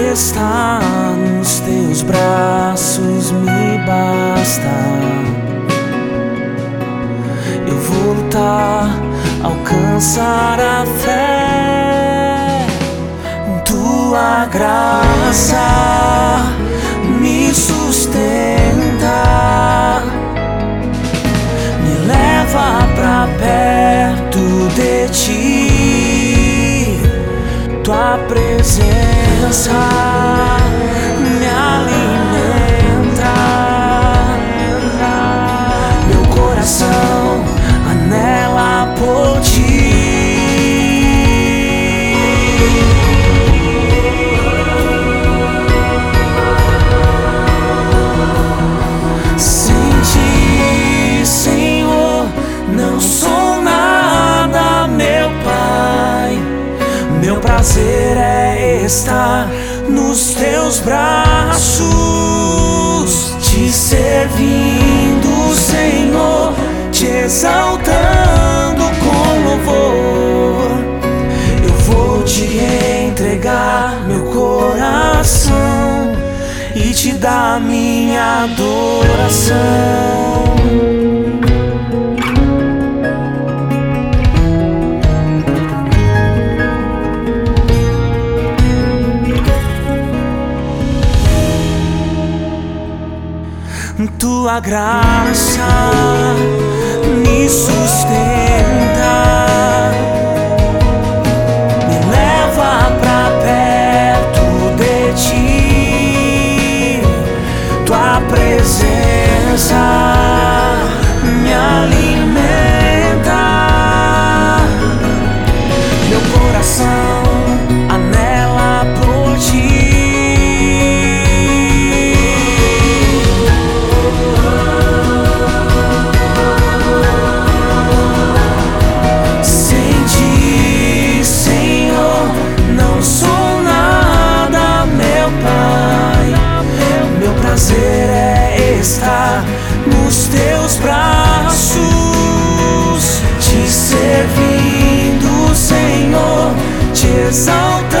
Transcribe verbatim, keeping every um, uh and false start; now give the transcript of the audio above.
estar nos teus braços me basta. Eu vou lutar, alcançar a fé. Tua graça me sustenta, me leva pra perto de ti. Tua presença me alimenta, meu coração anela por ti. Sem ti, Senhor, não sou nada, meu Pai. Meu prazer é estar nos teus braços, te servindo, Senhor, te exaltando com louvor. Eu vou te entregar meu coração e te dar minha adoração. Tua graça me sustenta, me leva pra perto de ti. Tua presença me alimenta, meu coração anela por ti. Prazer é estar nos teus braços, te servindo, Senhor, te exaltando.